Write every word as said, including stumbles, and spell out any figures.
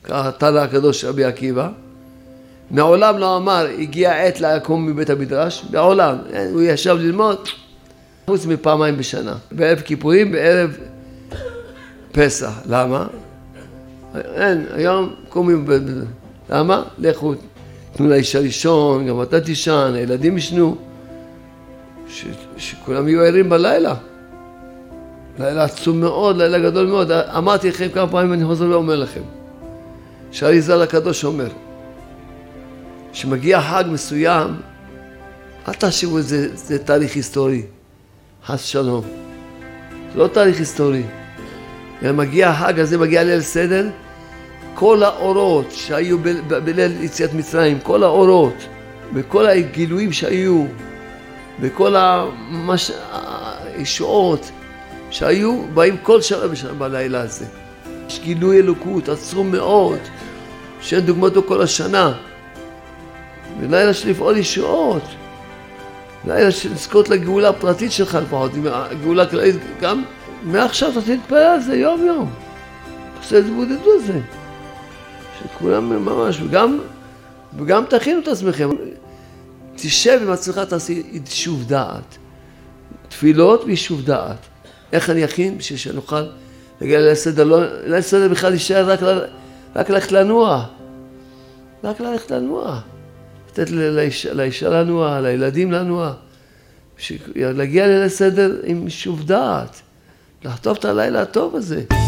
התנא הקדוש רבי עקיבא, מעולם לא אמר, הגיע עת לקום מבית המדרש, מעולם, הוא ישב ללמוד, חוץ מפעמיים בשנה, בערב כיפורים, בערב פסח. למה? אין, היום קומים, למה? לכו, תנו לאיש הראשון, גם אתה תישן, הילדים ישנו, ש, שכולם יהיו ערים בלילה. לילה עצום מאוד, לילה גדול מאוד. אמרתי לכם כמה פעמים, אני חוזר ואומר לכם, שהאריז"ל הקדוש אומר, שמגיע חג מסוים, אל תחשבו שזה זה תהליך היסטורי, חס שלום. זה לא תהליך היסטורי. מגיע החג הזה, מגיע ליל סדר, כל האורות שהיו ב- ב- בליל יציאת מצרים, כל האורות, וכל הגילויים שהיו, וכל המש... הישועות שהיו, באים כל שנה בשנה בלילה הזה. יש גילוי אלוקות עצום מאוד, שאין דוגמתו כל השנה. ולילה של לפעול ישועות. לילה של לזכות לגאולה הפרטית שלך לפחות, גאולה כללית, גם מעכשיו אתה תתפלל על זה יום יום. תעשה את זה בודדו את זה. שכולם ממש, וגם, וגם תכינו את עצמכם. תשב עם עצמך, תעשי יישוב דעת. תפילות ויישוב דעת. איך אני אכין? בשביל שנוכל להגיע ליל סדר, לא, ליל סדר בכלל יישאר רק, רק ללכת לנוע. רק ללכת לנוע. לתת לאישה, לאישה לנוע, לילדים לנוע. להגיע ליל סדר עם יישוב דעת. לחטוף את הלילה הטוב הזה.